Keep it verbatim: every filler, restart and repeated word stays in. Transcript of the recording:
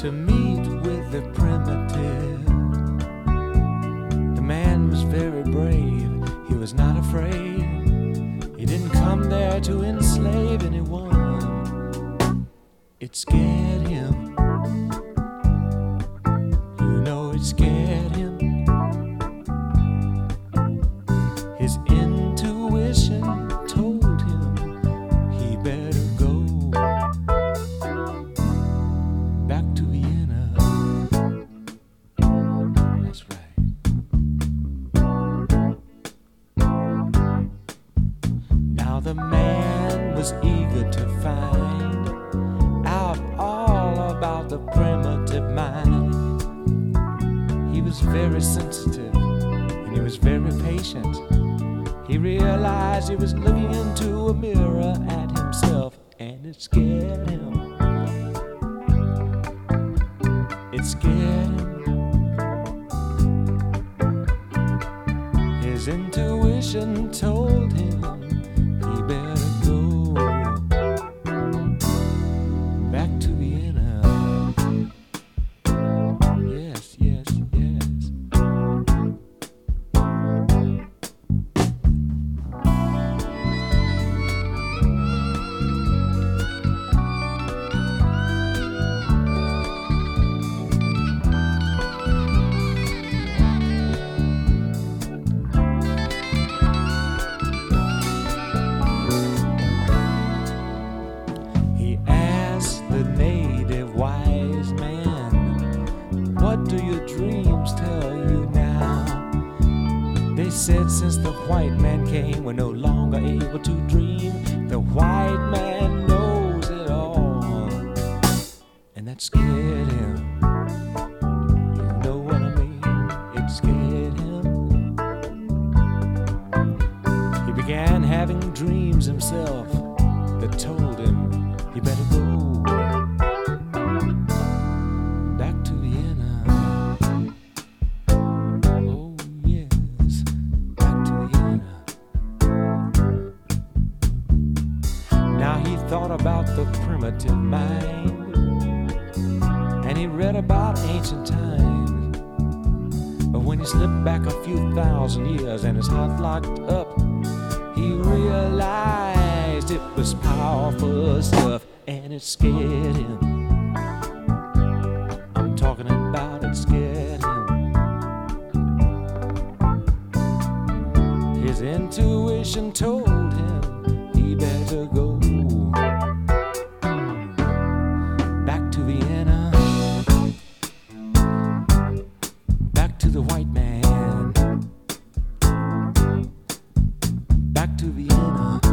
to meet with the primitive. The man was very brave, he was not afraid. He didn't come there to enslave anyone. It scared him. You know it scared him. His intuition told him he better go back to Vienna. That's right. Now the man was eager to find out all about the primitive mind. He was very sensitive and he was very patient. He realized he was looking into a mirror at himself, and it scared him. It scared him. His intuition told him he better go back to Vienna. Yes, yes, yes. He asked the native wise man, "What do your dreams tell you now?" They said, "Since the white man came, we're no longer able to dream. The white man knows it all." And that scared him. You know what I mean? It scared him. He began having dreams himself that told him he better go back to Vienna. Oh yes, back to Vienna. Now he thought about the primitive mind, and he read about ancient times. But when he slipped back a few thousand years and his heart locked up, he realized it was powerful stuff, and it scared him. I'm talking about it scared him. His intuition told him he better go back to Vienna, back to the white man, back to Vienna.